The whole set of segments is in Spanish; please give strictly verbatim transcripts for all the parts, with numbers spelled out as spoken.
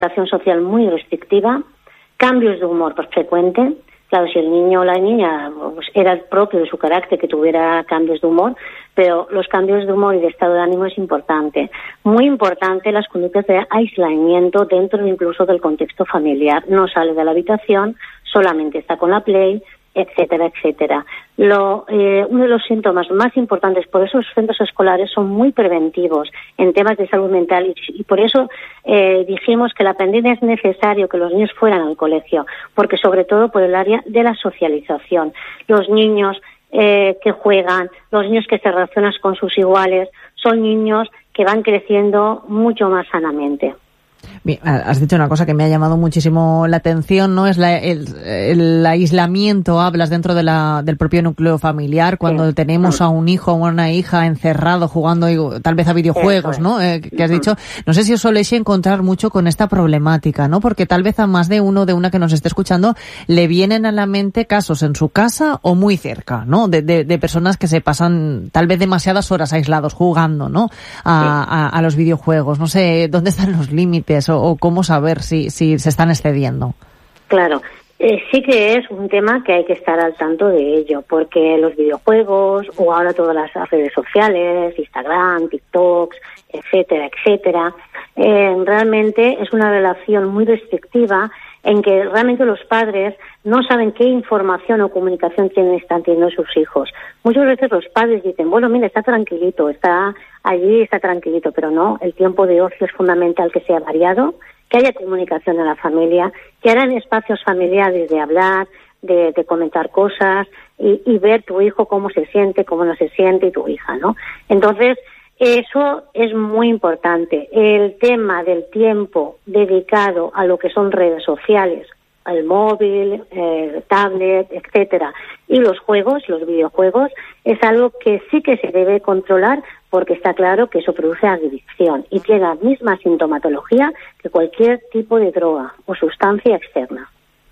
relación social muy restrictiva, cambios de humor pues, frecuente. Claro, si el niño o la niña pues, era propio de su carácter que tuviera cambios de humor, pero los cambios de humor y de estado de ánimo es importante. Muy importante las conductas de aislamiento dentro incluso del contexto familiar. No sale de la habitación, solamente está con la Play, etcétera, etcétera. Lo, eh, uno de los síntomas más importantes, por eso los centros escolares son muy preventivos en temas de salud mental y, y por eso eh, dijimos que la pandemia es necesario que los niños fueran al colegio, porque sobre todo por el área de la socialización. Los niños eh, que juegan, los niños que se relacionan con sus iguales, son niños que van creciendo mucho más sanamente. Bien, has dicho una cosa que me ha llamado muchísimo la atención, ¿no? Es la, el, el aislamiento, hablas dentro de la, del propio núcleo familiar, cuando sí. tenemos a un hijo o una hija encerrado jugando tal vez a videojuegos, es. ¿no? Eh, que has dicho, no sé si os soléis encontrar mucho con esta problemática, ¿no? Porque tal vez a más de uno de una que nos esté escuchando le vienen a la mente casos en su casa o muy cerca, ¿no? De, de, de personas que se pasan tal vez demasiadas horas aislados jugando, ¿no? A, sí. a, a los videojuegos. No sé, ¿dónde están los límites? O, o cómo saber si, si se están excediendo. Claro, eh, sí que es un tema que hay que estar al tanto de ello, porque los videojuegos o ahora todas las redes sociales, Instagram, TikToks, etcétera, etcétera, eh, realmente es una relación muy restrictiva en que realmente los padres no saben qué información o comunicación tienen, están teniendo sus hijos. Muchas veces los padres dicen, bueno, mira, está tranquilito, está allí, está tranquilito, pero no, el tiempo de ocio es fundamental que sea variado, que haya comunicación en la familia, que hayan espacios familiares de hablar, de, de comentar cosas y, y ver tu hijo cómo se siente, cómo no se siente y tu hija, ¿no? Entonces, eso es muy importante. El tema del tiempo dedicado a lo que son redes sociales, al móvil, eh, tablet, etcétera, y los juegos, los videojuegos, es algo que sí que se debe controlar porque está claro que eso produce adicción y tiene la misma sintomatología que cualquier tipo de droga o sustancia externa.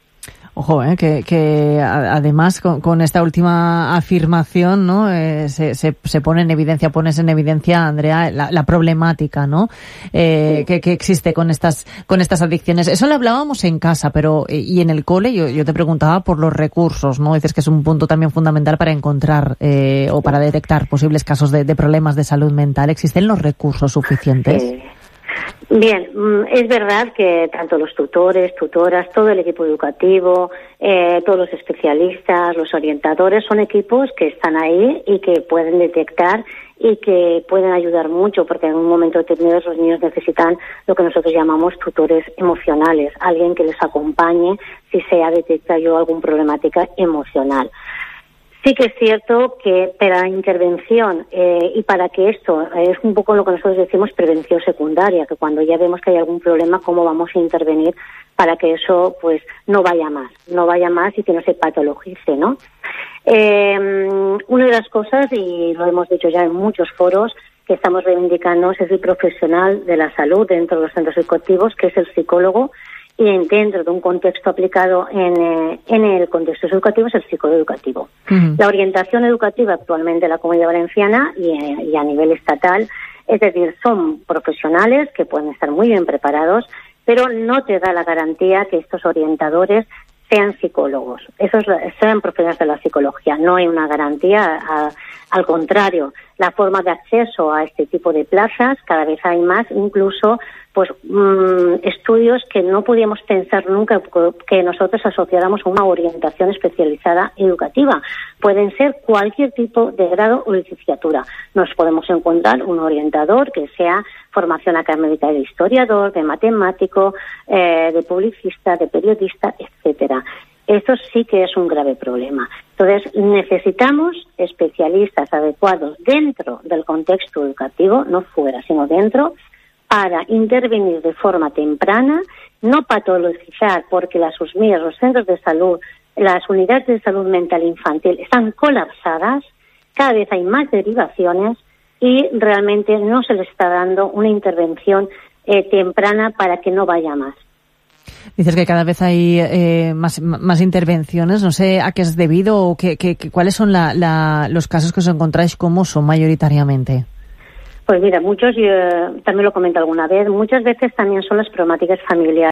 Ojo, eh, que, que además con, con esta última afirmación, ¿no? Eh, se, se, se pone en evidencia, pones en evidencia, Andrea, la, la problemática, ¿no? Eh, sí. que, que existe con estas, con estas adicciones. Eso lo hablábamos en casa, pero y en el cole yo, yo te preguntaba por los recursos, ¿no? Dices que es un punto también fundamental para encontrar eh, o para detectar posibles casos de, de problemas de salud mental. ¿Existen los recursos suficientes? Sí. Bien, es verdad que tanto los tutores, tutoras, todo el equipo educativo, eh, todos los especialistas, los orientadores, son equipos que están ahí y que pueden detectar y que pueden ayudar mucho, porque en un momento determinado los niños necesitan lo que nosotros llamamos tutores emocionales, alguien que les acompañe si se ha detectado alguna problemática emocional. Sí que es cierto que para la intervención eh, y para que esto eh, es un poco lo que nosotros decimos prevención secundaria, que cuando ya vemos que hay algún problema, cómo vamos a intervenir para que eso pues no vaya más, no vaya más y que no se patologice, ¿no? Eh, una de las cosas, y lo hemos dicho ya en muchos foros, que estamos reivindicando es el profesional de la salud dentro de los centros educativos, que es el psicólogo, y dentro de un contexto aplicado en, eh, en el contexto educativo es el psicoeducativo. Uh-huh. La orientación educativa actualmente en la Comunidad Valenciana y, eh, y a nivel estatal, es decir, son profesionales que pueden estar muy bien preparados, pero no te da la garantía que estos orientadores sean psicólogos, esos sean profesionales de la psicología. No hay una garantía, a, al contrario, la forma de acceso a este tipo de plazas cada vez hay más, incluso pues mmm, estudios que no podíamos pensar nunca que nosotros asociáramos a una orientación especializada educativa. Pueden ser cualquier tipo de grado o licenciatura. Nos podemos encontrar un orientador que sea formación académica de historiador, de matemático, eh, de publicista, de periodista, etcétera. Esto sí que es un grave problema. Entonces, necesitamos especialistas adecuados dentro del contexto educativo, no fuera, sino dentro, para intervenir de forma temprana, no patologizar, porque las U S M I, los centros de salud, las unidades de salud mental infantil están colapsadas, cada vez hay más derivaciones y realmente no se le está dando una intervención eh, temprana para que no vaya más. Dices que cada vez hay eh, más, más intervenciones, no sé a qué es debido o qué, qué, cuáles son la, la, los casos que os encontráis, cómo son mayoritariamente. Pues mira, muchos, yo también lo comento alguna vez, muchas veces también son las problemáticas familiares.